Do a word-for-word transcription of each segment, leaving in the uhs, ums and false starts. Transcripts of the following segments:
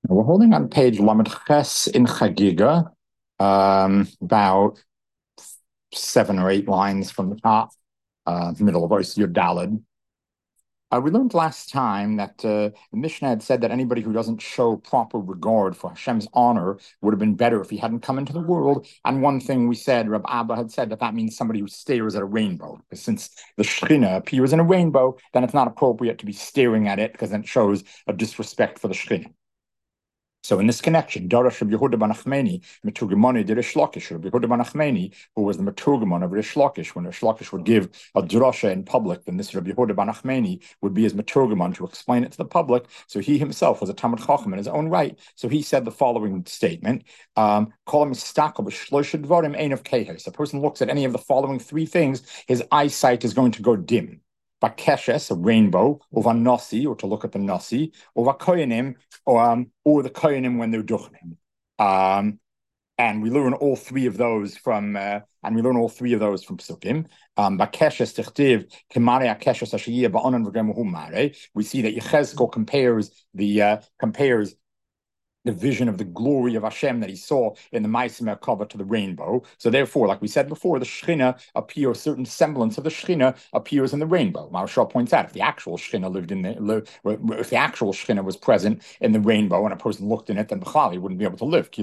We're holding on page Lamed Ches in Chagiga, um, about seven or eight lines from the top, uh, middle of Ois Yud Daled. Uh, we learned last time that uh, the Mishnah had said that anybody who doesn't show proper regard for Hashem's honor would have been better if he hadn't come into the world. And one thing we said, Rab Abba had said that that means somebody who stares at a rainbow. Because since the Shekhinah appears in a rainbow, then it's not appropriate to be staring at it because then it shows a disrespect for the Shekhinah. So in this connection, Darash Rabbi Yehuda ben Achmeni, Meturgamani de Rish Lakish, Rabbi Yehuda ben Achmeni, who was the Meturgamon of Rish Lakish, when Rish Lakish would give a drasha in public, then this Rabbi Yehuda ben Achmeni would be his Meturgamon to explain it to the public. So he himself was a Talmud Chacham in his own right. So he said the following statement: um, a person looks at any of the following three things, his eyesight is going to go dim. Bakeshes, a rainbow, over nasi, or to look at the nasi, over koyanim, or, um, or the koyanim when they're duchnim. Um, and we learn all three of those from, uh, and we learn all three of those from Psukim. Um, Bakeshes tichtiv kemare akeshes ashiyah ba'onan v'gemuhu mare. We see that Yechezkel compares the uh, compares the vision of the glory of Hashem that he saw in the Ma'aseh Merkava to the rainbow. So therefore, like we said before, the Shekhinah appears, certain semblance of the Shekhinah appears in the rainbow. Maharshal points out, if the actual Shekhinah lived in the, if the actual Shekhinah was present in the rainbow and a person looked in it, then B'chal, he wouldn't be able to live.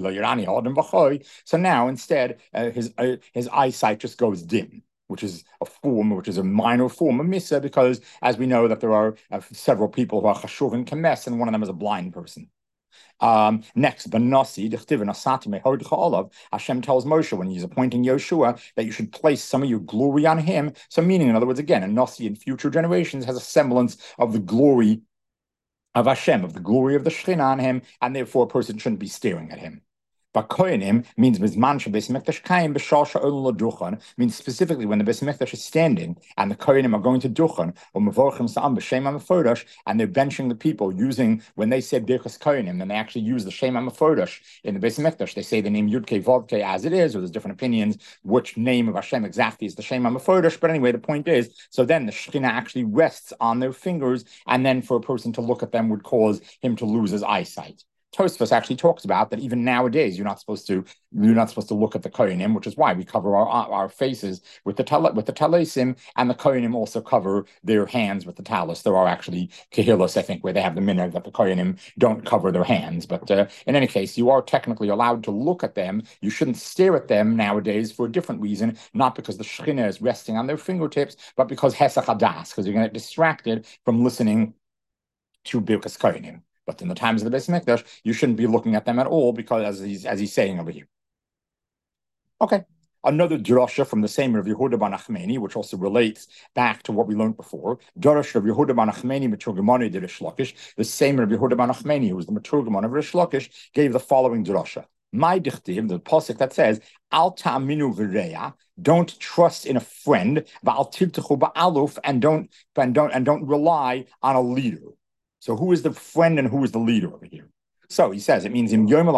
So now instead, uh, his uh, his eyesight just goes dim, which is a form, which is a minor form of Misa, because as we know that there are uh, several people who are Chashuv and Kemes, and one of them is a blind person. Um, next, Benasi, Hashem tells Moshe when he's appointing Yoshua that you should place some of your glory on him. So, meaning, in other words, again, a Nasi in future generations has a semblance of the glory of Hashem, of the glory of the Shekhinah on him, and therefore a person shouldn't be staring at him. But koyanim means bizman shebeis mikdash kaim b'shal sha'ol laduchan, means specifically when the beis mikdash is standing and the koyanim are going to duchan or mevorchim sa'am b'shem ha'mefodash, and they're benching the people using, when they say birchas koyanim, then they actually use the shem ha'mefodash in the beis mikdash. They say the name Yudke Vovke as it is, or there's different opinions which name of Hashem exactly is the shem ha'mefodash. But anyway, the point is, so then the Shekhinah actually rests on their fingers, and then for a person to look at them would cause him to lose his eyesight. Tosfos actually talks about that even nowadays you're not supposed to you're not supposed to look at the koyanim, which is why we cover our our faces with the tal- with the talisim, and the koyanim also cover their hands with the talis. There are actually kehillas, I think, where they have the minhag that the koyanim don't cover their hands. But uh, in any case, you are technically allowed to look at them. You shouldn't stare at them nowadays for a different reason, not because the Shekhinah is resting on their fingertips, but because hesach hadas, because you're going to get distracted from listening to birkas koyanim. But in the times of the Beis Mikdash, you shouldn't be looking at them at all, because as he's as he's saying over here. Okay. Another drasha from the same Rav Yehuda ben Achmeni, which also relates back to what we learned before. Drasha Rav Yehuda ben Achmeni, Meturgamani de Rish Lakish. The same Rav Yehuda ben Achmeni, who was the Meturgamon of Rish Lakish, gave the following drasha. My dichtiv, the pasuk that says, "Al ta'aminu v'reya," don't trust in a friend, v'al tivtechu ba'aluf, and don't and don't and don't rely on a leader. So who is the friend and who is the leader over here? So he says it means if your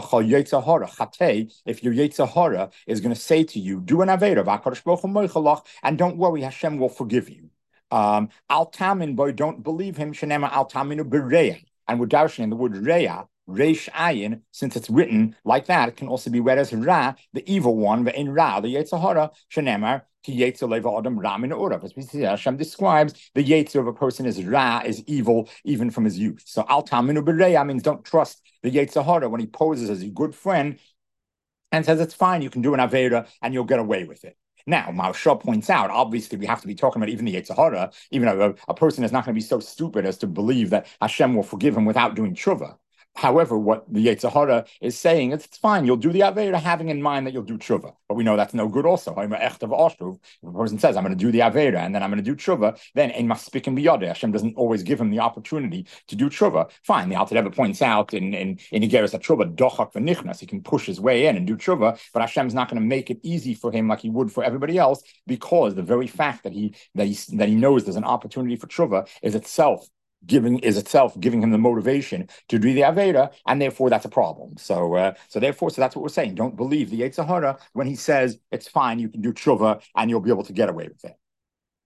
Yetzer Hara is going to say to you, do an Avera, and don't worry, Hashem will forgive you. Um, Al Tamin, boy, don't believe him. Shenema Al Taminu Bereya. And we're darshan the word Reya, Reish Ayin, since it's written like that, it can also be read as Ra, the evil one, but in Ra, the Yetzer Hara, Shenemar, as we see, Hashem describes the Yetzer of a person is Ra, is evil, even from his youth. So Al Taminu Bereya means don't trust the Yetzer Hara when he poses as a good friend and says it's fine, you can do an Avera and you'll get away with it. Now, Maharsha points out, obviously, we have to be talking about even the Yetzer Hara, even though a, a person is not going to be so stupid as to believe that Hashem will forgive him without doing tshuva. However, what the Yetzer Hara is saying is it's fine. You'll do the Avera having in mind that you'll do tshuva. But we know that's no good also. If a person says, I'm going to do the Avera and then I'm going to do tshuva, then ein maspikin biyadeh. Hashem doesn't always give him the opportunity to do tshuva. Fine. The Alter Rebbe points out in, in, in Igeres that tshuva, dochak v'nichnas, he can push his way in and do tshuva, but Hashem's not going to make it easy for him like he would for everybody else, because the very fact that he, that he, that he knows there's an opportunity for tshuva is itself giving is itself giving him the motivation to do the Aveda, and therefore that's a problem. So, uh, so therefore, so that's what we're saying. Don't believe the Yetzer Hara when he says it's fine, you can do tshuva, and you'll be able to get away with it.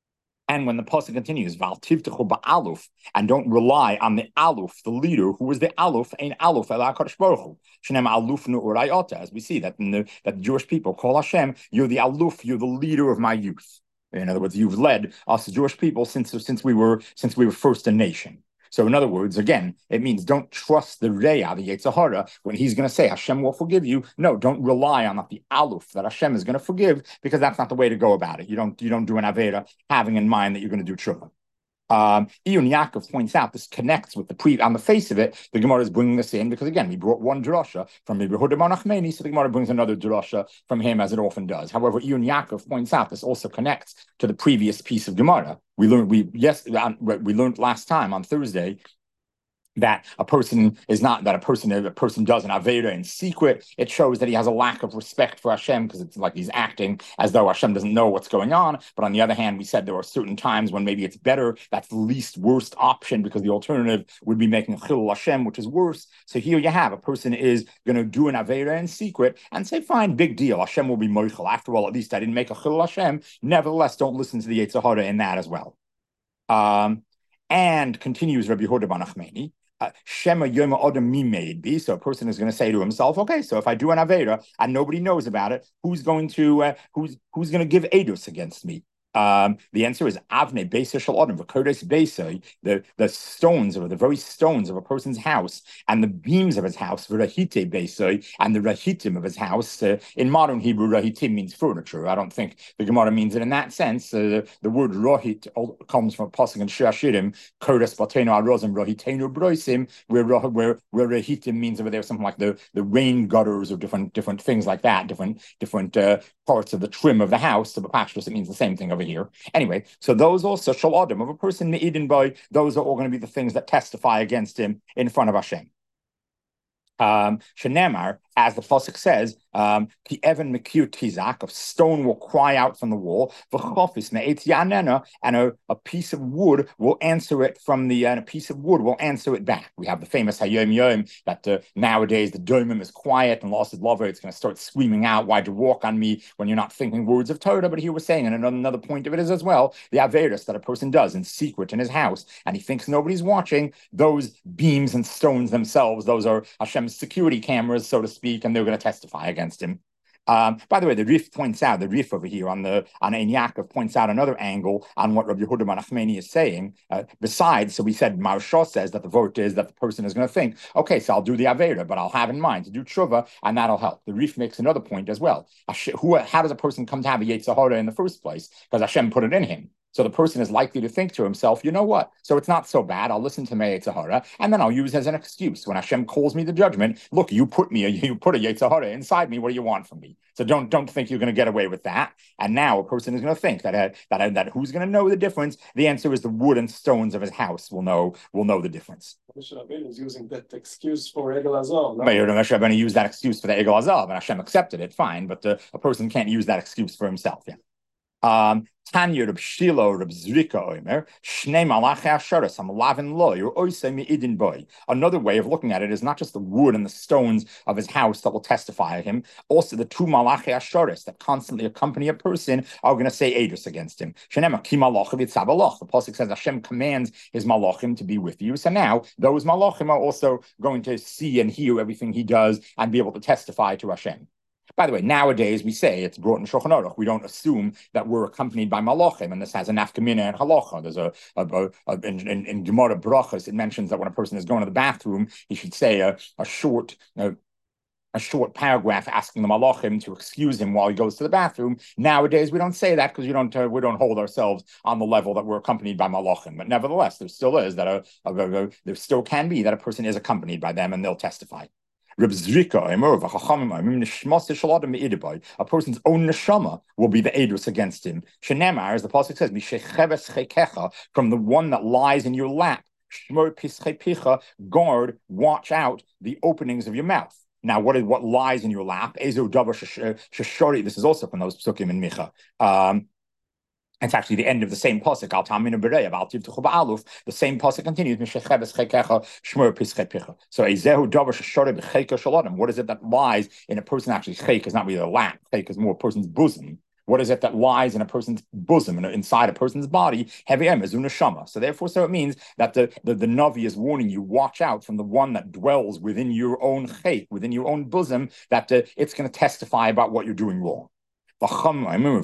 And when the pasuk continues, Val tivtechu ba'aluf, and don't rely on the aluf, the leader, who is the aluf, ein aluf el HaKadosh Baruch Hu. Shenem aluf nu'urayota, as we see that in the, that the Jewish people call Hashem, you're the aluf, you're the leader of my youth. In other words, you've led us Jewish people since since we were since we were first a nation. So in other words, again, it means don't trust the Reya, the Yetzer Hara, when he's going to say Hashem will forgive you. No, don't rely on that the aluf that Hashem is going to forgive, because that's not the way to go about it. You don't you don't do an Aveda having in mind that you're going to do tshuva. Um, Iyun Yaakov points out this connects with the pre on the face of it. The Gemara is bringing this in because again we brought one drasha from Yehuda bar Nachmani, so the Gemara brings another drasha from him, as it often does. However, Iyun Yaakov points out this also connects to the previous piece of Gemara. We learned we yes we learned last time on Thursday that a person is not that a person a person does an Aveda in secret. It shows that he has a lack of respect for Hashem, because it's like he's acting as though Hashem doesn't know what's going on. But on the other hand, we said there are certain times when maybe it's better. That's the least worst option, because the alternative would be making a chilul Hashem, which is worse. So here you have a person is going to do an Aveda in secret and say, fine, big deal. Hashem will be moichel. After all, at least I didn't make a chilul Hashem. Nevertheless, don't listen to the Yetzer Hara in that as well. Um, and continues Rabbi Yehuda bar Nachmani. Uh, Shema Yoma Odom Mi made be. So a person is going to say to himself, okay, so if I do an Aveda and nobody knows about it, who's going to uh, who's who's going to give edus against me? Um, the answer is Avne Beisa Shel Odom V'Kodes Beisa, the the stones or the very stones of a person's house and the beams of his house, V'Rahite Beisa, and the Rahitim of his house. Uh, in modern Hebrew, Rahitim means furniture. I don't think the Gemara means it in that sense. Uh, the word Rohit comes from a pasuk in Shir Hashirim, Kodes Batenu Arozim Rohitenu Broisim, where where where Rahitim means over there something like the the rain gutters or different different things like that, different different uh, parts of the trim of the house. So the Pashtus, it means the same thing over here. Anyway, so those also shal adam of a person me'idin by, those are all going to be the things that testify against him in front of Hashem. Um, Shenemar, as the pasuk says, um, ki even mekiyut tizak, of stone will cry out from the wall, v'chofis me'et yanena, and a, a piece of wood will answer it from the, and a piece of wood will answer it back. We have the famous hayom yom that uh, nowadays the domim is quiet and lost its lover, it's going to start screaming out, why'd you walk on me when you're not thinking words of Torah? But here we're saying, and another, another point of it is as well, the averis that a person does in secret in his house, and he thinks nobody's watching, those beams and stones themselves, those are Hashem's security cameras, so to speak, and they're going to testify against him. Um, by the way, the Rif points out, the Rif over here on the on Ein Yaakov points out another angle on what Rabbi Yehuda bar Nachmani is saying. Uh, besides, so we said Maharsha says that the vote is that the person is going to think, okay, so I'll do the Aveda, but I'll have in mind to do tshuva, and that'll help. The Rif makes another point as well. Who, how does a person come to have a Yetzer Hara in the first place? Because Hashem put it in him. So the person is likely to think to himself, you know what? So it's not so bad. I'll listen to my Yetzer Hara, and then I'll use it as an excuse. When Hashem calls me to judgment, look, you put me, a, you put a Yetzer Hara inside me. What do you want from me? So don't don't think you're going to get away with that. And now a person is going to think that uh, that uh, that who's going to know the difference? The answer is the wood and stones of his house will know will know the difference. Moshe Rabbeinu is using that excuse for Egel Azar. No? Moshe Rabbeinu used that excuse for the Egel Azar, and Hashem accepted it. Fine, but uh, a person can't use that excuse for himself. Yeah. Um, Tanya Reb Shilo Reb Zrika Omer Shnei Malachi Asheres Hamlavin Lo Yor Oisei Meidin Boy. Another way of looking at it is not just the wood and the stones of his house that will testify of him. Also, the two Malachi Asheres that constantly accompany a person are going to say edus against him. Shenema Ki Malachim Yitzabaloch. The pasuk says Hashem commands his Malachim to be with you. So now those Malachim are also going to see and hear everything he does and be able to testify to Hashem. By the way, nowadays we say it's brought in Shulchan Aruch. We don't assume that we're accompanied by malachim, and this has a nafkamina and halacha. There's a, a, a, a in, in, in Gemara Brachas, it mentions that when a person is going to the bathroom, he should say a, a short. A, a short paragraph asking the malachim to excuse him while he goes to the bathroom. Nowadays, we don't say that because we don't uh, we don't hold ourselves on the level that we're accompanied by malachim. But nevertheless, there still is that a, a, a, a there still can be that a person is accompanied by them and they'll testify. Reb Zrika, a person's own neshama will be the edus against him. Shenemar, as the pasuk says, from the one that lies in your lap. Guard, watch out the openings of your mouth. Now, what is what lies in your lap? Ezo davar shashori. This is also from those psukim in Micha. Um, It's actually the end of the same pasuk. Al taminu b'rei, al tivtuchu ba'aluf. The same pasuk continues. Mishechebes chekecha shmur pischei picha. So ezehu davar shashore b'cheika shaladim. What is it that lies in a person? Actually, cheik is not really a lap. Cheik is more a person's bosom. What is it that lies in a person's bosom, inside a person's body? Heavy em is unashama. So therefore, so it means that the, the, the Navi is warning you, watch out from the one that dwells within your own chait, within your own bosom, that uh, it's going to testify about what you're doing wrong. Another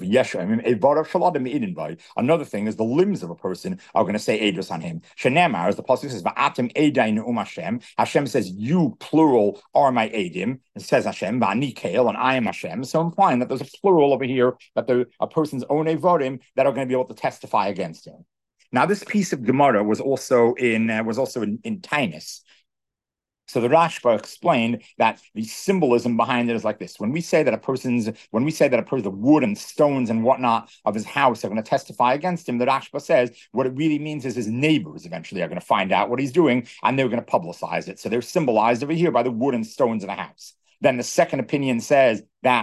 thing is the limbs of a person are going to say edus on him. Shenamar, as the pasuk says, "Va'atem edayin um Hashem." Hashem says, "You plural are my edim." It says Hashem, "Va'ani keil," and I am Hashem. So implying that there's a plural over here, that there a person's own evodim that are going to be able to testify against him. Now, this piece of Gemara was also in uh, was also in, in Tainus. So the Rashba explained that the symbolism behind it is like this. When we say that a person's, when we say that a person, the wood and stones and whatnot of his house are going to testify against him, the Rashba says what it really means is his neighbors eventually are going to find out what he's doing and they're going to publicize it. So they're symbolized over here by the wood and stones of the house. Then the second opinion says that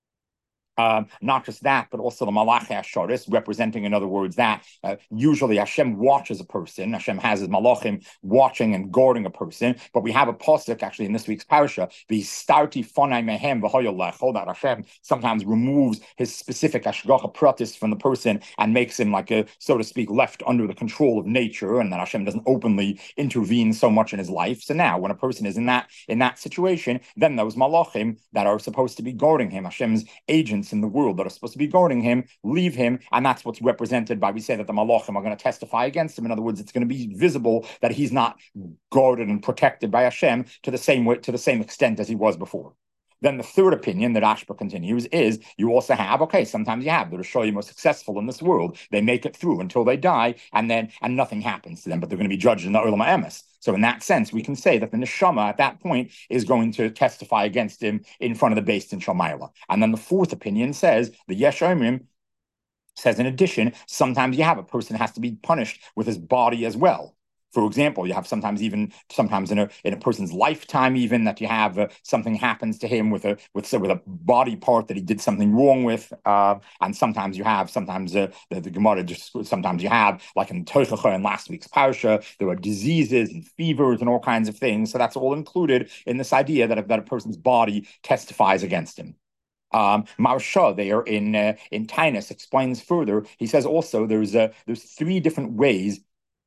Um, not just that, but also the Malachi Asharis, representing, in other words, that uh, usually Hashem watches a person. Hashem has his Malachim watching and guarding a person. But we have a pasuk actually in this week's parasha, the starti fonai mehem v'hoyolechol, that Hashem sometimes removes his specific Ashgacha pratis from the person and makes him, like a, so to speak, left under the control of nature, and that Hashem doesn't openly intervene so much in his life. So now, when a person is in that in that situation, then those Malachim that are supposed to be guarding him, Hashem's agents in the world that are supposed to be guarding him, leave him, and that's what's represented by, we say that the Malachim are going to testify against him. In other words, it's going to be visible that he's not guarded and protected by Hashem to the same way, to the same extent as he was before. Then the third opinion that Ashba continues is you also have, okay, sometimes you have the Rishoyim are successful in this world. They make it through until they die, and then and nothing happens to them, but they're going to be judged in the Olam HaEmes. So in that sense, we can say that the Neshama at that point is going to testify against him in front of the Beis Din Shalmaila. And then the fourth opinion says, the Yesh Omrim says, in addition, sometimes you have a person has to be punished with his body as well. For example, you have sometimes even sometimes in a in a person's lifetime, even that you have uh, something happens to him with a with with a body part that he did something wrong with, uh, and sometimes you have sometimes uh, the, the Gemara just sometimes you have, like in Tochacha in last week's parasha, there are diseases and fevers and all kinds of things. So that's all included in this idea that that a person's body testifies against him. Um, Marsha there in uh, in Tainus explains further. He says also there's uh, there's three different ways.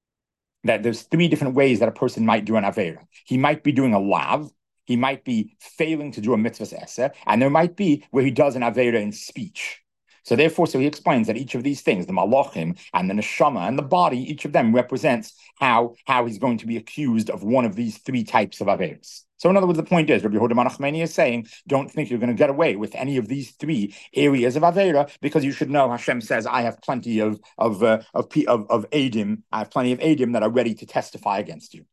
That there's three different ways that a person might do an Avera. He might be doing a lav, he might be failing to do a mitzvah's eseh, and there might be where he does an Avera in speech. So therefore, so he explains that each of these things, the malachim and the neshama and the body, each of them represents how, how he's going to be accused of one of these three types of Averas. So in other words, the point is, Rabbi Yehuda Manachmeni is saying, don't think you're going to get away with any of these three areas of Avera, because you should know Hashem says, I have plenty of of uh, of, of of Adim, I have plenty of Adim that are ready to testify against you.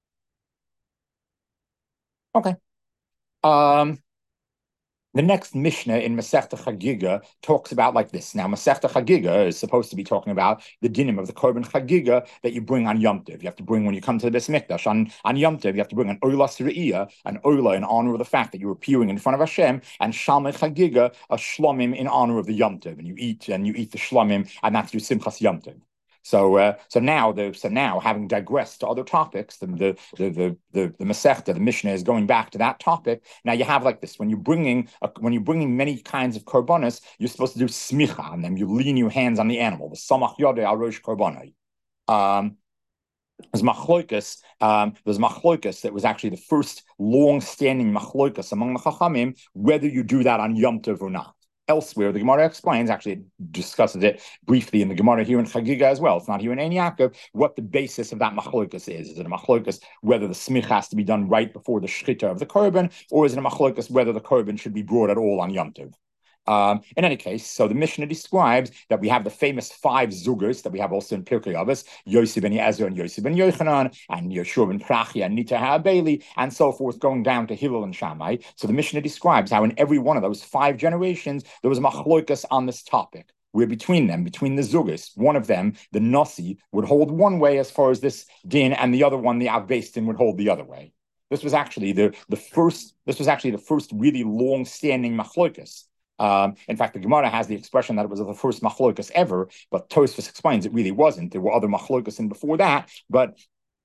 Okay. Um, the next Mishnah in Masechta Chagiga talks about like this. Now, Masechta Chagiga is supposed to be talking about the dinim of the Korban Chagiga that you bring on Yom Tov. You have to bring when you come to the Beis Mikdash on, on Yom Tov. You have to bring an Ola Sre'iyah, an Ola in honor of the fact that you're appearing in front of Hashem, and Shalmei Chagiga, a Shlomim in honor of the Yom Tov. And you eat and you eat the Shlomim, and that's your Simchas Yom Tov. So, uh, so now, the so now, having digressed to other topics, the the the the the, the Masechta, the Mishnah is going back to that topic. Now you have like this: when you're bringing a, when you're bringing many kinds of korbanos, you're supposed to do smicha on them. You lean your hands on the animal. The samach yodei al rosh korbanai. Um, There's machloikas. Um, there's machloikas that was actually the first long-standing machloikas among the chachamim, whether you do that on Yom Tov or not. Elsewhere, the Gemara explains, actually it discusses it briefly in the Gemara here in Chagiga as well. It's not here in Ein Yaakov, what the basis of that machloikas is. Is it a machloikas whether the smich has to be done right before the shchita of the korban, or is it a machloikas whether the korban should be brought at all on Yom Tov? Um, in any case, so the Mishnah describes that we have the famous five zugers that we have also in Pirkei Avos, Yossi ben Ezra and Yossi ben Yochanan, and Yeshua ben Prachia and Nita HaBeili, and so forth, going down to Hillel and Shammai. So the Mishnah describes how in every one of those five generations, there was a machloikas on this topic, where between them, between the zugers, one of them, the Nasi, would hold one way as far as this din, and the other one, the Av Beis Din, would hold the other way. This was actually the, the first, this was actually the first really long-standing machloikas. Um, in fact, the Gemara has the expression that it was the first machlokas ever, but Tosfos explains it really wasn't. There were other machlokas in before that, but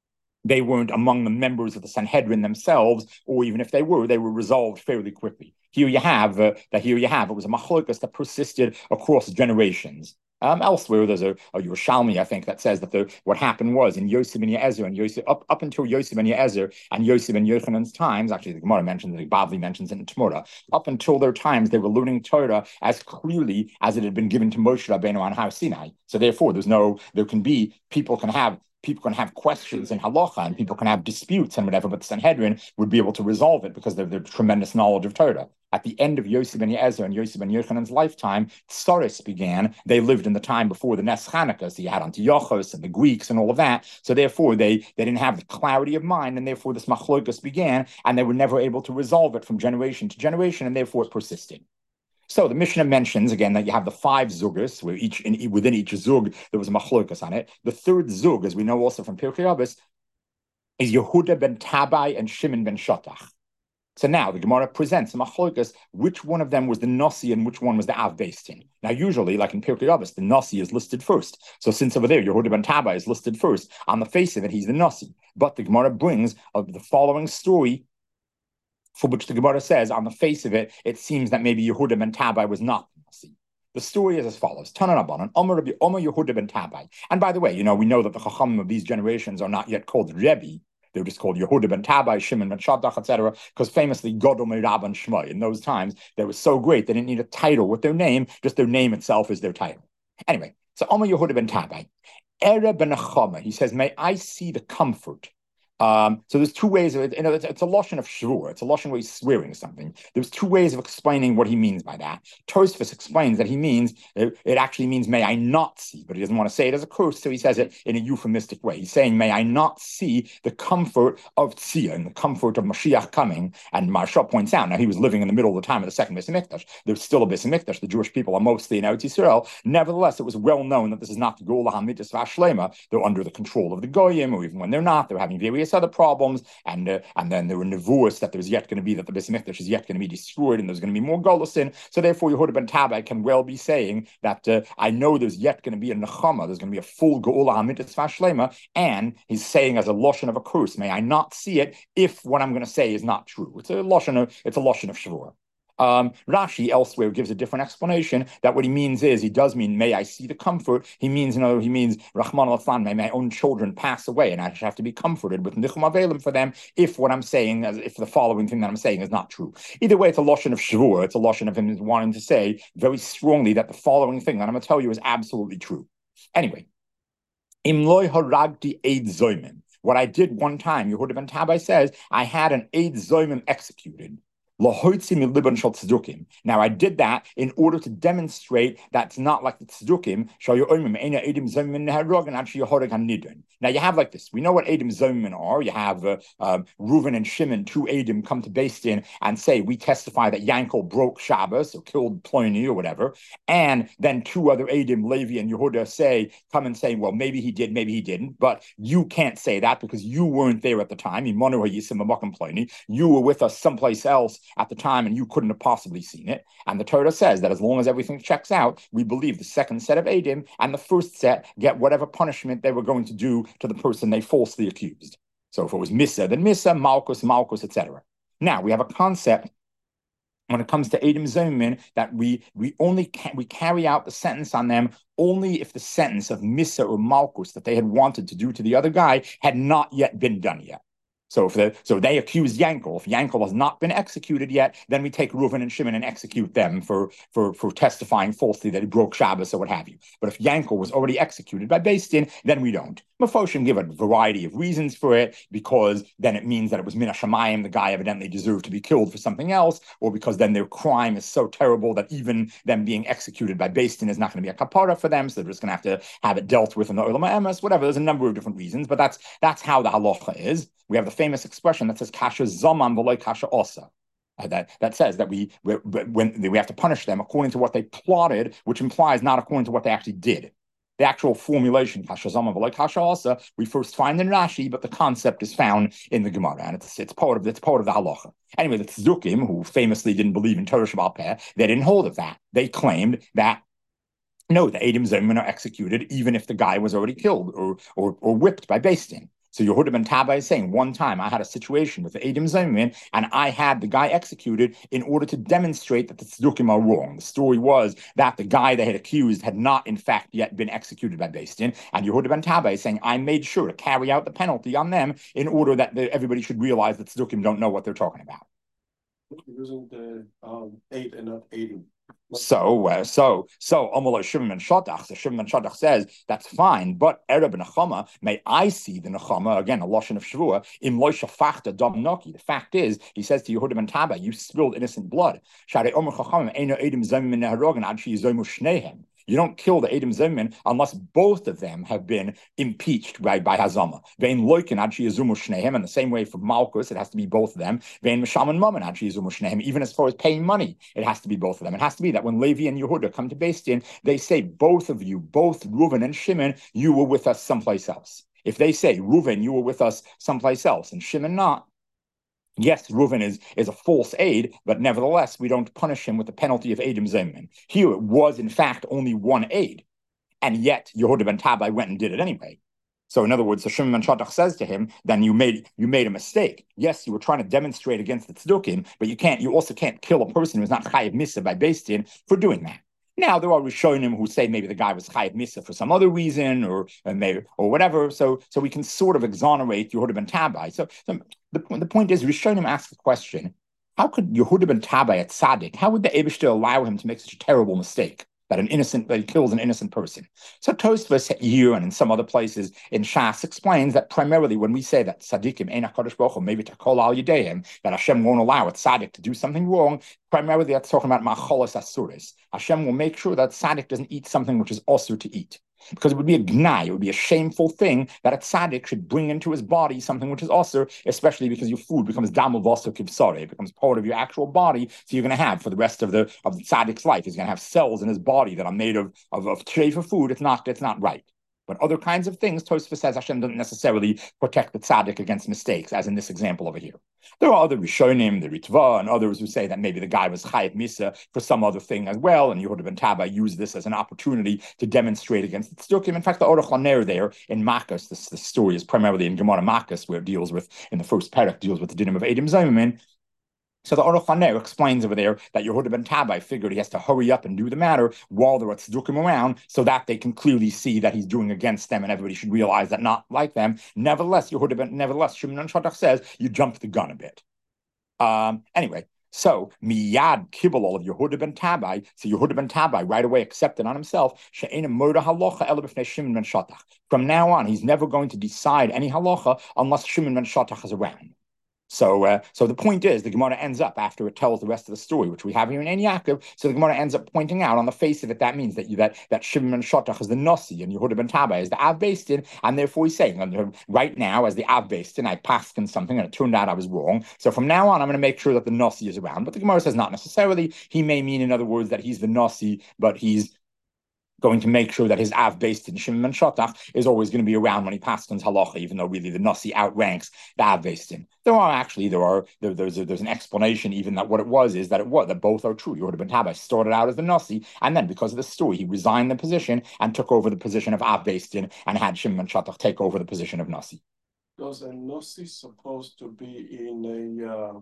they weren't among the members of the Sanhedrin themselves, or even if they were, they were resolved fairly quickly. Here you have uh, that. Here you have it was a machlokas that persisted across generations. Um, elsewhere, there's a, a Yerushalmi, I think, that says that the, what happened was in Yosef ben Yezer and Yosef up, up until Yosef ben Yezer and Yosef ben Yochanan's times. Actually, the Gemara mentions it, the Bavli mentions it in Tmura. Up until their times, they were learning Torah as clearly as it had been given to Moshe Rabbeinu on Har Sinai. So therefore, there's no, there can be people can have. People can have questions in halacha and people can have disputes and whatever, but the Sanhedrin would be able to resolve it because of their tremendous knowledge of Torah. At the end of Yosef ben Yezer and Yosef ben Yochanan's lifetime, Tsaris began. They lived in the time before the Nes Chanukah, so you had Antiochus and the Greeks and all of that. So therefore, they, they didn't have the clarity of mind, and therefore this machlokas began, and they were never able to resolve it from generation to generation, and therefore it persisted. So the Mishnah mentions again that you have the five zugas, where each in, within each zug there was a machlokas on it. The third zug, as we know also from Pirkei Avos, is Yehuda ben Tabai and Shimon ben Shotach. So now the Gemara presents a machlokas, which one of them was the Nasi and which one was the Av Beis Din. Now usually, like in Pirkei Avos, the Nasi is listed first. So since over there Yehuda ben Tabai is listed first, on the face of it he's the Nasi. But the Gemara brings uh, the following story, for which the Gemara says, on the face of it, it seems that maybe Yehuda ben Tabai was not the Nasi. The story is as follows: Tanan Rabbanan, Omer Rabbi Omer Yehuda ben Tabai. And by the way, you know, we know that the Chachamim of these generations are not yet called Rebbe. They're just called Yehuda ben Tabai, Shimon ben Shaddach, et cetera, because famously Godol Me'Rab and Shmai. In those times, they were so great, they didn't need a title with their name, just their name itself is their title. Anyway, so Omer Yehuda ben Tabai. Ere ben Achama, he says, may I see the comfort. Um, so there's two ways of it. You know, it's, it's a lashon of shvur. It's a lashon where he's swearing something. There's two ways of explaining what he means by that. Tosfos explains that he means it, it actually means may I not see, but he doesn't want to say it as a curse, so he says it in a euphemistic way. He's saying may I not see the comfort of Tzia and the comfort of Mashiach coming. And Maharsha points out now he was living in the middle of the time of the second Beis Hamikdash. There's still a Beis Hamikdash. The Jewish people are mostly in Eretz Yisrael. Nevertheless, it was well known that this is not the Geula HaMitzvah Shlema. They're under the control of the Goyim, or even when they're not, they're having various other problems, and uh, and then there were nevuos that there's yet going to be that the Beis Hamikdash is yet going to be destroyed, and there's going to be more Golusin. So therefore, Yehuda ben Tabai can well be saying that uh, I know there's yet going to be a nechama, there's going to be a full Geula HaMitzvah Shlema, and he's saying as a lashon of a curse, may I not see it if what I'm going to say is not true. It's a lashon of it's a lashon of shvur. Um, Rashi elsewhere gives a different explanation that what he means is he does mean may I see the comfort. He means you know he means Rahman al-Fan, may my own children pass away and I should have to be comforted with nichum avelim for them if what I'm saying if the following thing that I'm saying is not true. Either way, it's a lashon of shvur. It's a lashon of him wanting to say very strongly that the following thing that I'm going to tell you is absolutely true. Anyway, imloy haragti eid zoymim. What I did one time, Yehuda ben Tabai says, I had an eid zoymim executed. Now, I did that in order to demonstrate that it's not like the tzdukim. Now, you have like this. We know what Edim Zomin are. You have uh, um, Reuven and Shimon, two Edim, come to Beis Din and say, we testify that Yankel broke Shabbos or killed Pliny or whatever. And then two other Edim, Levi and Yehuda, say, come and say, well, maybe he did, maybe he didn't. But you can't say that because you weren't there at the time. You were with us someplace else at the time, and you couldn't have possibly seen it. And the Torah says that as long as everything checks out, we believe the second set of Edim and the first set get whatever punishment they were going to do to the person they falsely accused. So if it was Misa, then Misa, Malchus, Malchus, et cetera. Now we have a concept when it comes to Edim Zomin that we we only ca- we carry out the sentence on them only if the sentence of Misa or Malchus that they had wanted to do to the other guy had not yet been done yet. So if the, so they accused Yankel. If Yankel has not been executed yet, then we take Reuven and Shimon and execute them for, for, for testifying falsely that he broke Shabbos or what have you. But if Yankel was already executed by Beis Din, then we don't. Mefoshim give a variety of reasons for it, because then it means that it was Min HaShamayim, the guy evidently deserved to be killed for something else, or because then their crime is so terrible that even them being executed by Beis Din is not going to be a kapara for them, so they're just going to have to have it dealt with in the Olam HaEmes, whatever. There's a number of different reasons, but that's that's how the halacha is. We have the famous expression that says kasha zaman v'loy kasha osa. Uh, that that says that we we, when we have to punish them according to what they plotted, which implies not according to what they actually did. The actual formulation kasha zaman v'loy kasha osa we first find in Rashi, but the concept is found in the Gemara, and it's it's part of it's part of the halacha. Anyway, the tzdukim, who famously didn't believe in Torah Sheba'al Peh, they didn't hold of that. They claimed that no, the Edim Zomin are executed even if the guy was already killed or or, or whipped by Beis Din. So Yehuda ben Tabai is saying, one time I had a situation with the Eidim Zaymin, and I had the guy executed in order to demonstrate that the Tzdukim are wrong. The story was that the guy they had accused had not, in fact, yet been executed by Beis Din, and Yehuda ben Tabai is saying, I made sure to carry out the penalty on them in order that the, everybody should realize that Tzdukim don't know what they're talking about. Using the um, eight and not eighty. So, uh, so, so, Amalai Shimon ben Shaddach. So Shimon ben Shaddach says that's fine, but Ereb Nechama, may I see the Nechama again, a lashon of Shavua in Loisha Fachta Dam Noki. The fact is, he says to Yehuda ben Taba, you spilled innocent blood. Shari Omer Chachamim Eino Edim Zemin Neharogan Ad Shi Zomu Shnehem. You don't kill the Eidim Zemin unless both of them have been impeached by, by Hazama. Vein Loikin Adshi Yazumu Shnehem, in the same way for Malchus, it has to be both of them. Vein Mishaman Mammon Adshi Yazumu Shnehem, even as far as paying money, it has to be both of them. It has to be that when Levi and Yehuda come to Beis Din, they say, both of you, both Reuven and Shimon, you were with us someplace else. If they say, Reuven, you were with us someplace else, and Shimon not, yes, Reuven is, is a false aid, but nevertheless, we don't punish him with the penalty of Eidim Zemin. Here it was, in fact, only one aid, and yet Yehuda ben Tabai went and did it anyway. So in other words, so Shimon ben Shaddach says to him, then you made you made a mistake. Yes, you were trying to demonstrate against the Tzdukim, but you can't. You also can't kill a person who's not Chayiv Misa by Beis Din for doing that. Now there are Rishonim who say maybe the guy was Chayiv Misa for some other reason, or or maybe or whatever. So so we can sort of exonerate Yehuda ben Tabai. So, so the point the point is, Rishonim ask the question: how could Yehuda ben Tabai at Tzaddik? How would the Eibishter allow him to make such a terrible mistake that an innocent that he kills an innocent person? So Tosfos here and in some other places in Shas explains that primarily when we say that Tzaddikim ein HaKadosh Baruch Hu maybe takol al yedeihem, that Hashem won't allow a tzaddik to do something wrong. Primarily, that's talking about macholas asuris. Hashem will make sure that tzaddik doesn't eat something which is also to eat. Because it would be a gnai, it would be a shameful thing that a tzaddik should bring into his body something which is also, especially because your food becomes damul vaso kivsare, it becomes part of your actual body. So you're going to have for the rest of the of the tzaddik's life, he's going to have cells in his body that are made of of, of treifa food. It's not it's not right. But other kinds of things, Tosfos says Hashem doesn't necessarily protect the tzaddik against mistakes, as in this example over here. There are other Rishonim, the Ritva, and others who say that maybe the guy was Chayiv Misa for some other thing as well, and Yehuda ben Tabai used this as an opportunity to demonstrate against the Tzdukim. In fact, the Orach Laner there in Makkas, this, this story is primarily in Gemara Makkas, where it deals with, in the first parak, deals with the dinim of Eidim Zaymin. So the Orach Laner explains over there that Yehuda ben Tabai figured he has to hurry up and do the matter while there are tzdukim around, so that they can clearly see that he's doing against them, and everybody should realize that not like them. Nevertheless, Yehuda ben, nevertheless, Shimon ben Shaddach says you jumped the gun a bit. Um, anyway, so miyad kibbul of Yehuda ben Tabai. So Yehuda ben Tabai right away accepted on himself she'ena moda halacha ela b'fnei Shimon ben Shaddach. From now on, he's never going to decide any halacha unless Shimon ben Shaddach is around. So, uh, so the point is, the Gemara ends up after it tells the rest of the story, which we have here in Ein Yaakov. So the Gemara ends up pointing out on the face of it that means that you, that that Shimon ben Shaddach is the Nasi and Yehuda ben Tabai is the Av Beis Din, and therefore he's saying, right now as the Av Beis Din, I paskin something and it turned out I was wrong. So from now on, I'm going to make sure that the Nasi is around. But the Gemara says not necessarily. He may mean, in other words, that he's the Nasi, but he's going to make sure that his Av Beis Din Shimon ben Shaddach is always going to be around when he paskins halacha, even though really the Nasi outranks the Av Beis Din. There are actually there are there, there's a, there's an explanation even that what it was is that it was that both are true. Yehuda ben Tabai started out as the Nasi, and then because of the story, he resigned the position and took over the position of Av Beis Din and had Shimon ben Shaddach take over the position of Nasi. Was a Nasi supposed to be in a uh,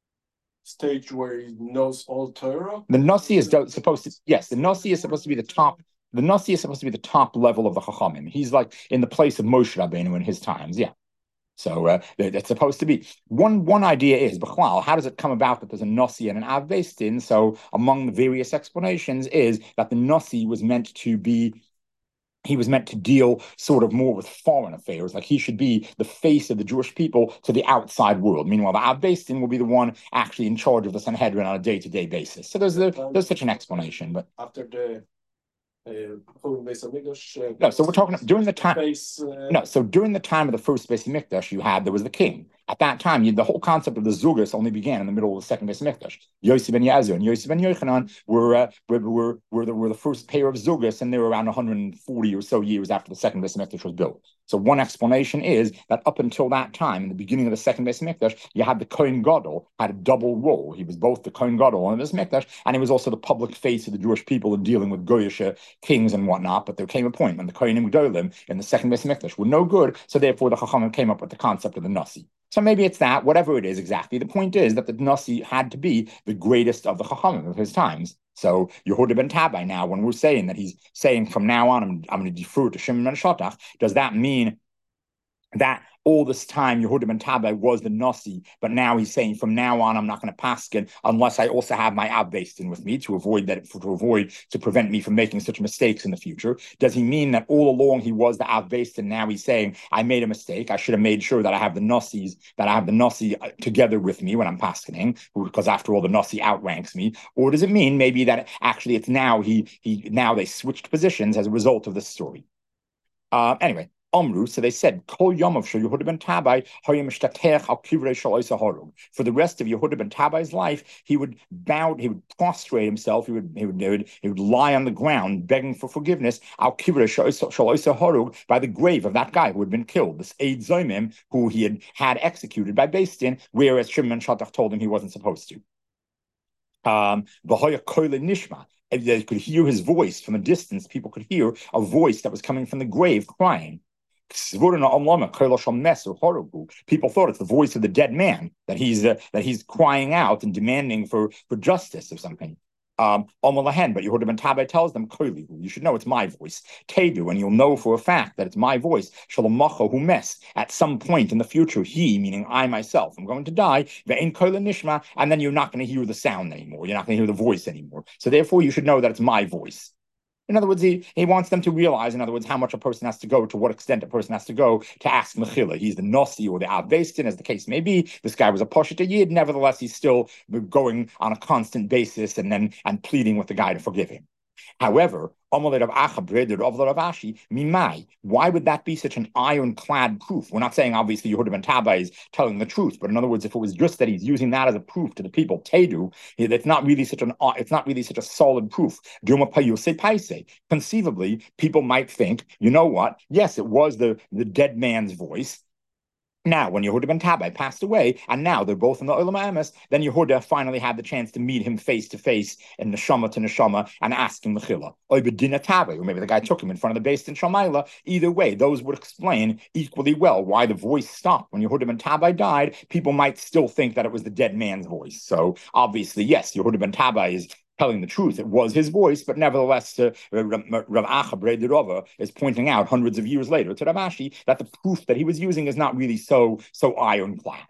stage where he knows all Torah? The Nasi is supposed to yes, the Nasi is supposed to be the top. The Nasi is supposed to be the top level of the Chachamim. He's like in the place of Moshe Rabbeinu in his times, yeah. So uh, it's supposed to be. One one idea is, B'chlal, how does it come about that there's a Nasi and an Av Beis Din? So among the various explanations is that the Nasi was meant to be, he was meant to deal sort of more with foreign affairs, like he should be the face of the Jewish people to the outside world. Meanwhile, the Av Beis Din will be the one actually in charge of the Sanhedrin on a day-to-day basis. So there's, the, there's such an explanation. But after the Uh, no, so we're talking during the time. Base, uh, no, so during the time of the first Beis Hamikdash, you had there was the king, At that time, you, the whole concept of the Zugas only began in the middle of the second Beis Mikdash. Yossi ben Yazir and Yossi ben Yochanan were, uh, were, were, were, the, were the first pair of Zugas, and they were around one hundred forty or so years after the second Beis Mikdash was built. So one explanation is that up until that time, in the beginning of the second Beis Mikdash, you had the Kohen Gadol had a double role. He was both the Kohen Gadol and the Beis Mikdash, and he was also the public face of the Jewish people in dealing with Goyish kings and whatnot. But there came a point when the Kohenim Gedolim in the second Beis Mikdash were no good, so therefore the Chachamim came up with the concept of the Nasi. So maybe it's that, whatever it is exactly. The point is that the Nasi had to be the greatest of the Chachamim of his times. So Yehuda ben Tabai now, when we're saying that he's saying from now on, I'm, I'm going to defer to Shimon ben Shatach, does that mean that all this time Yehuda ben Tabai was the Nasi, but now he's saying from now on I'm not going to paskin unless I also have my Av Beis Din with me to avoid that, to avoid, to prevent me from making such mistakes in the future? Does he mean that all along he was the Av Beis Din, now he's saying I made a mistake, I should have made sure that I have the Nasis, that I have the Nasi together with me when I'm paskining, because after all the Nasi outranks me? Or does it mean maybe that actually it's now he he now they switched positions as a result of this story? Uh, anyway. Omru, so they said, Kol Yomav Shel Yehuda ben Tabai Hayim Shtatech Al Kivrei Shel Oisa Horug. For the rest of Yehuda ben Tabai's life, he would bow, he would prostrate himself, he would, he would, he would, he would lie on the ground begging for forgiveness Al Kivrei Shel Oisa Horug, by the grave of that guy who had been killed, this Eid Zomim, who he had had executed by Beis Din, whereas Shimon Shatach told him he wasn't supposed to. Um, Nishma. They could hear his voice from a distance. People could hear a voice that was coming from the grave crying. People thought it's the voice of the dead man, that he's uh, that he's crying out and demanding for, for justice or something. Um, but Yehuda ben Tabai tells them, you should know it's my voice. Tedu, and you'll know for a fact that it's my voice. At some point in the future, he, meaning I myself, I'm going to die, and then you're not going to hear the sound anymore. You're not going to hear the voice anymore. So therefore, you should know that it's my voice. In other words, he, he wants them to realize, in other words, how much a person has to go, to what extent a person has to go to ask Mechila. He's the Nasi or the Av Beis Din, as the case may be. This guy was a Poshet Yid. Nevertheless, he's still going on a constant basis and then and pleading with the guy to forgive him. However, why would that be such an ironclad proof? We're not saying, obviously, Yehuda ben Tabai is telling the truth, but in other words, if it was just that he's using that as a proof to the people, Tedu, it's not really such an it's not really such a solid proof. Conceivably, people might think, you know what? Yes, it was the, the dead man's voice. Now, when Yehuda ben Tabai passed away, and now they're both in the Olam HaEmes, then Yehuda finally had the chance to meet him face to face in Neshama to Neshama and ask him Mechila. Or maybe the guy took him in front of the Beis Din Shamayla. Either way, those would explain equally well why the voice stopped. When Yehuda ben Tabai died, people might still think that it was the dead man's voice. So, obviously, yes, Yehuda ben Tabai is telling the truth. It was his voice, but nevertheless, uh, Rav Acha Breder Rava is pointing out hundreds of years later to Rav Ashi that the proof that he was using is not really so so ironclad.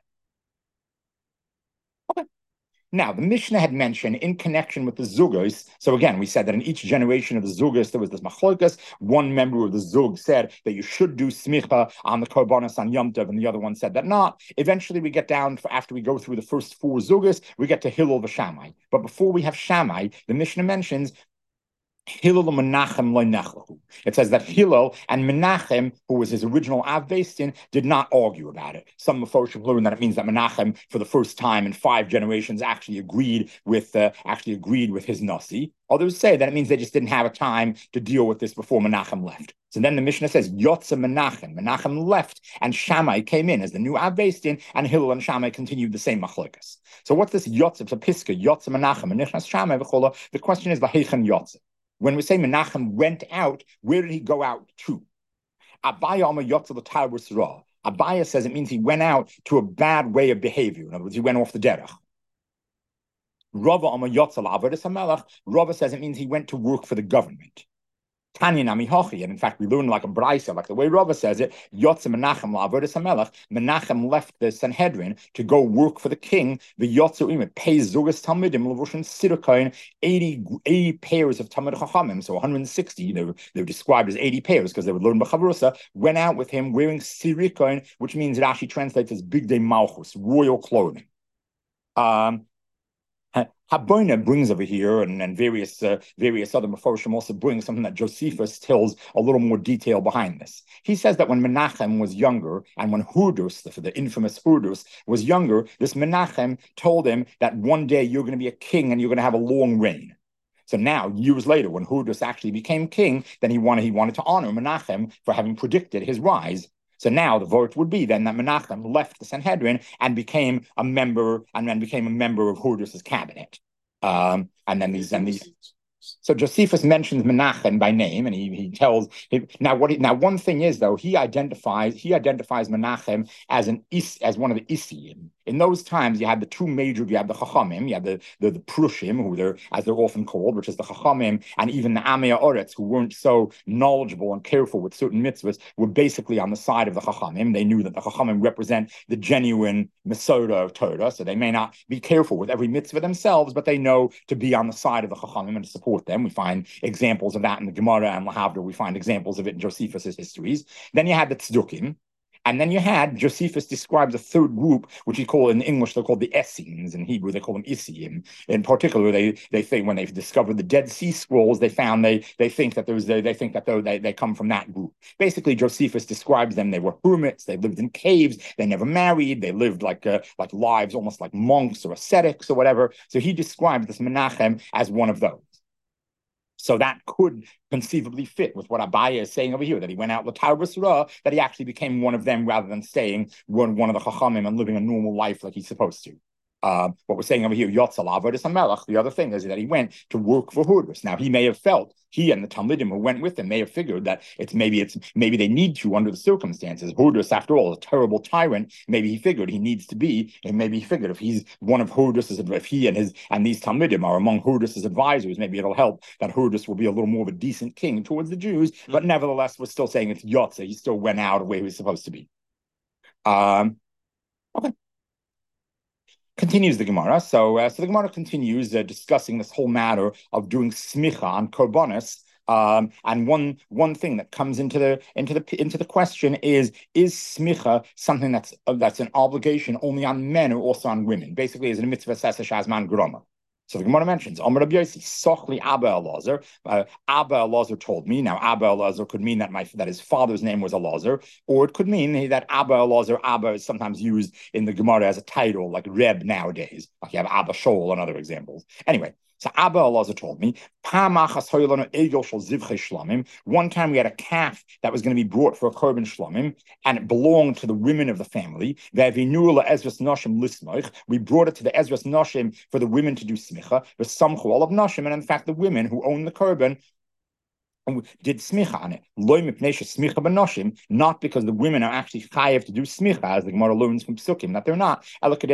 Okay. Now, the Mishnah had mentioned in connection with the Zugos, so again, we said that in each generation of the Zugos, there was this Machlokas. One member of the Zug said that you should do Smicha on the Korbanos on Yom Tov, and the other one said that not. Eventually, we get down, after we go through the first four Zugos, we get to Hillel v'Shammai. But before we have Shammai, the Mishnah mentions Hillel and Menachem lo nechlahu. It says that Hillel and Menachem, who was his original Av Beis Din, did not argue about it. Some Mephoshim learn that it means that Menachem, for the first time in five generations, actually agreed with uh, actually agreed with his Nasi. Others say that it means they just didn't have a time to deal with this before Menachem left. So then the Mishnah says Yotze Menachem. Menachem left, and Shammai came in as the new Av Beis Din, and Hillel and Shammai continued the same machlokas. So what's this Yotze? It's a Piska Yotze Menachem and Nichnas Shammai v'chola. The question is V'heichen Yotze. When we say Menachem went out, where did he go out to? Abaya Amar Yotze l'Tar B'Sra. Abaya says it means he went out to a bad way of behavior. In other words, he went off the derech. Rava Amar Yotze l'Avodas HaMelech. Rava says it means he went to work for the government. Tanya Nami Hochi, and in fact, we learn like a brisa, like the way Rava says it. Yotze Menachem la'avodas hamelech. Menachem left the Sanhedrin to go work for the king. The Yotze Uim pays Zugas Talmidim levushim Sidukain eighty eighty pairs of Talmid Chachamim, so one hundred sixty. They were they were described as eighty pairs because they would learn b'chavrusa. Went out with him wearing Sirikoin, which means it actually translates as Big Day Malchus, royal clothing. Um. Habona brings over here, and, and various uh, various other Meforshim also bring something that Josephus tells a little more detail behind this. He says that when Menachem was younger, and when Hurdus, the, the infamous Hurdus, was younger, this Menachem told him that one day you're going to be a king and you're going to have a long reign. So now, years later, when Hurdus actually became king, then he wanted he wanted to honor Menachem for having predicted his rise. So now the vote would be then that Menachem left the Sanhedrin and became a member and then became a member of Hurdus's cabinet. Um, and then these and these. So Josephus mentions Menachem by name, and he he tells he, now what he, now one thing is though he identifies he identifies Menachem as an is as one of the Isiyim. In those times, you had the two major, you had the Chachamim, you had the, the, the Prushim, who they're, as they're often called, which is the Chachamim, and even the Amei Oretz, who weren't so knowledgeable and careful with certain mitzvahs, were basically on the side of the Chachamim. They knew that the Chachamim represent the genuine Mesoda of Torah, so they may not be careful with every mitzvah themselves, but they know to be on the side of the Chachamim and to support them. We find examples of that in the Gemara and Lahavdar. We find examples of it in Josephus' histories. Then you had the Tzdukim. And then you had, Josephus describes a third group, which he called in English, they're called the Essenes. In Hebrew, they call them Isiyim. In particular, they they think when they've discovered the Dead Sea Scrolls, they found they they think that there's they, they think that they, they come from that group. Basically, Josephus describes them. They were hermits. They lived in caves. They never married. They lived like uh, like lives almost like monks or ascetics or whatever. So he describes this Menachem as one of those. So that could conceivably fit with what Abaya is saying over here, that he went out l'tarvus ra, that he actually became one of them rather than staying one, one of the Chachamim and living a normal life like he's supposed to. Uh, what we're saying over here, Yotzal Avodas HaMelech, the other thing is that he went to work for Hurdus. Now, he may have felt, he and the Talmidim who went with him may have figured that it's maybe it's maybe they need to under the circumstances. Hurdus, after all, is a terrible tyrant. Maybe he figured he needs to be, and maybe he figured if he's one of Hurdus's, if he and his and these Talmidim are among Hurdus's advisors, maybe it'll help that Hurdus will be a little more of a decent king towards the Jews. Mm-hmm. But nevertheless, we're still saying it's Yotzah. He still went out where he was supposed to be. Um, okay. Continues the Gemara. So, uh, so the Gemara continues uh, discussing this whole matter of doing smicha on korbanos. Um, and one one thing that comes into the into the into the question is: is smicha something that's uh, that's an obligation only on men or also on women? Basically, is it a mitzvah sesa shazman groma? So the Gemara mentions Amar Rabbi Yossi Sochli Abba Elazar. Uh, Abba Elazar told me. Now Abba Elazar could mean that my that his father's name was Elazar, or it could mean that Abba Elazar. Abba is sometimes used in the Gemara as a title, like Reb nowadays. Like you have Abba Shaul and other examples. Anyway. So Abba Elazar told me, one time we had a calf that was going to be brought for a korban shlomim, and it belonged to the women of the family. We brought it to the Ezras Noshim for the women to do smicha, and in fact the women who own the korban did smicha on it. Not because the women are actually chayev to do smicha, as the Gemara learns from Psukim, that they're not.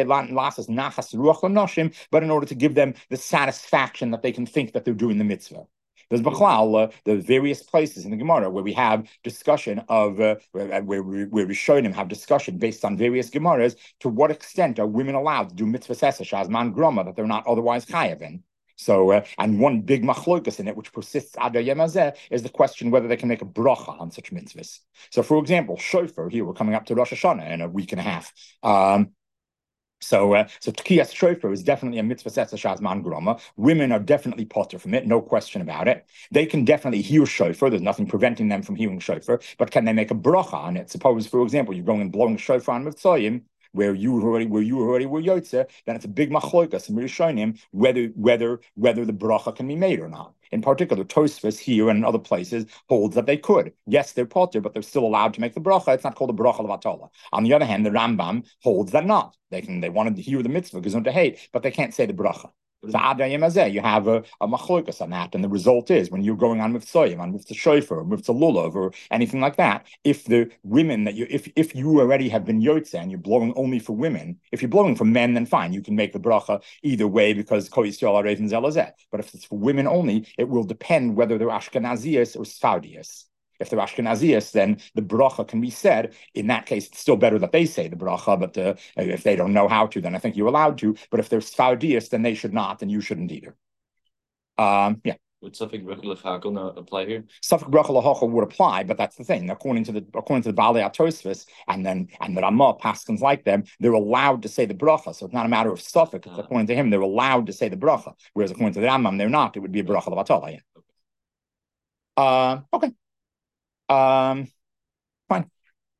But in order to give them the satisfaction that they can think that they're doing the mitzvah. There's Bechlal, uh, the various places in the Gemara where we have discussion of, uh, where, where, where Rishonim have discussion based on various Gemaras, to what extent are women allowed to do mitzvah sesesh as man groma that they're not otherwise chayev in. So, uh, and one big machlokas in it, which persists ad hayom, is the question whether they can make a bracha on such mitzvahs. So, for example, shofar, here we're coming up to Rosh Hashanah in a week and a half. Um, So, uh, so Tkiyas Shofar is definitely a mitzvah setz shazman groma. Women are definitely potter from it, no question about it. They can definitely hear shofar. There's nothing preventing them from hearing shofar. But can they make a bracha on it? Suppose, for example, you're going and blowing shofar on Mitzrayim, where you already where you already were yotze, then it's a big machlokas in Rishonim whether whether whether the bracha can be made or not. In particular, Tosfos here and in other places holds that they could. Yes, they're potter, but they're still allowed to make the bracha. It's not called a bracha levatola. On the other hand, the Rambam holds that not. They can they wanted to hear the mitzvah gesund to hate, but they can't say the bracha. So ad hayom hazeh, you have a, a machlokas on that, and the result is when you're going on mitzvahim, on mitzvah shofar, or mitzvah lulav, or anything like that, if the women that you, if if you already have been yotze and you're blowing only for women, if you're blowing for men, then fine, you can make the bracha either way because kol yisrael arev zelazeh. But if it's for women only, it will depend whether they're Ashkenazias or Sfardias. If they're Ashkenazias, then the bracha can be said. In that case, it's still better that they say the bracha, but uh, if they don't know how to, then I think you're allowed to. But if they're Sfardias, then they should not, and you shouldn't either. Um, yeah. Would Suffolk Bracha not apply here? Suffolk Bracha Lahocha would apply, but that's the thing. According to the according to the Baalei HaTosfos and then and the Ramah Paskins like them, they're allowed to say the bracha. So it's not a matter of Suffolk. It's according to him, they're allowed to say the bracha. Whereas according to the Rambam, they're not. It would be a bracha levatala. Yeah. Uh, okay. Um, fine.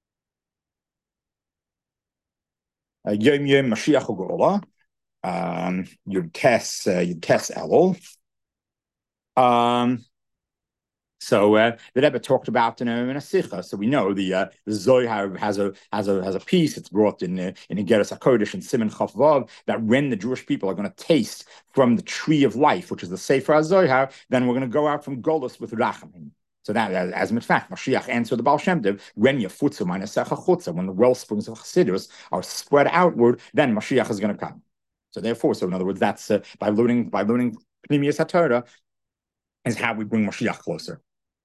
Yom Yom Mashiach Geula. Um, Yud Tes Yud Tes Elul. Um. So uh, the Rebbe talked about in a, in a sicha. So we know the uh, the Zohar has a has a has a piece. It's brought in uh, in Igeres Hakodesh and Siman Chaf Vav that when the Jewish people are going to taste from the tree of life, which is the Sefer HaZohar, then we're going to go out from Golus with Rachamim. So that, as, as a fact, Mashiach answered the Baal Shem Tov, when Yafutzu Ma'asecha Chutza, when the well springs of Chassidus are spread outward, then Mashiach is going to come. So therefore, so in other words, that's uh, by learning by learning Pnimius HaTorah is how we bring Mashiach closer.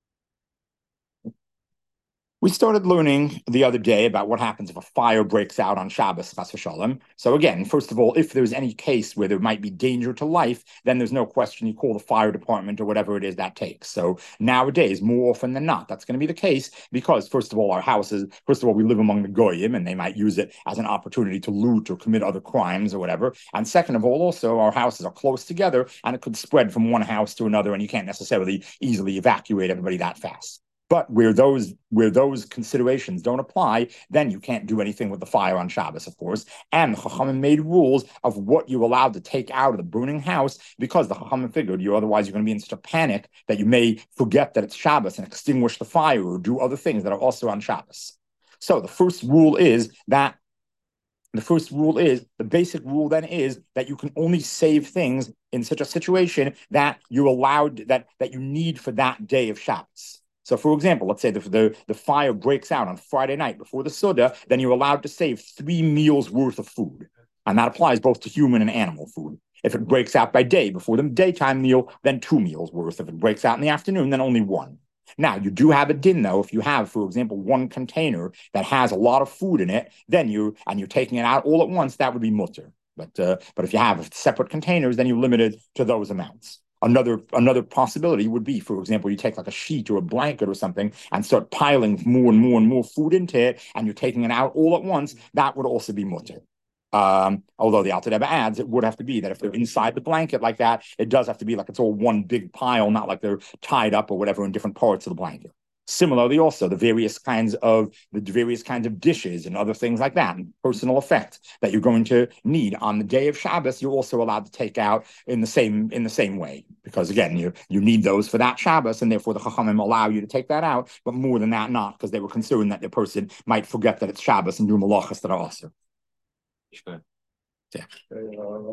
We started learning the other day about what happens if a fire breaks out on Shabbos, Chas v'shalom. So again, first of all, if there's any case where there might be danger to life, then there's no question you call the fire department or whatever it is that takes. So nowadays, more often than not, that's going to be the case because, first of all, our houses, first of all, we live among the Goyim and they might use it as an opportunity to loot or commit other crimes or whatever. And second of all, also, our houses are close together and it could spread from one house to another and you can't necessarily easily evacuate everybody that fast. But where those where those considerations don't apply, then you can't do anything with the fire on Shabbos, of course. And the Chachamim made rules of what you're allowed to take out of the burning house because the Chachamim figured you otherwise you're going to be in such a panic that you may forget that it's Shabbos and extinguish the fire or do other things that are also on Shabbos. So the first rule is that the first rule is the basic rule then is that you can only save things in such a situation that you're allowed that that you need for that day of Shabbos. So, for example, let's say the, the, the fire breaks out on Friday night before the Suda, then you're allowed to save three meals worth of food. And that applies both to human and animal food. If it breaks out by day before the daytime meal, then two meals worth. If it breaks out in the afternoon, then only one. Now, you do have a din, though. If you have, for example, one container that has a lot of food in it, then you, and you're taking it out all at once, that would be mutter. But, uh, but if you have separate containers, then you're limited to those amounts. Another another possibility would be, for example, you take like a sheet or a blanket or something and start piling more and more and more food into it, and you're taking it out all at once. That would also be mutter. Um, although the Alter Rebbe adds, it would have to be that if they're inside the blanket like that, it does have to be like it's all one big pile, not like they're tied up or whatever in different parts of the blanket. Similarly, also the various kinds of the various kinds of dishes and other things like that, and personal effect that you're going to need on the day of Shabbos, you're also allowed to take out in the same in the same way, because again, you you need those for that Shabbos, and therefore the Chachamim allow you to take that out. But more than that, not because they were concerned that the person might forget that it's Shabbos and do malachas that are also. Sure. Yeah. Uh,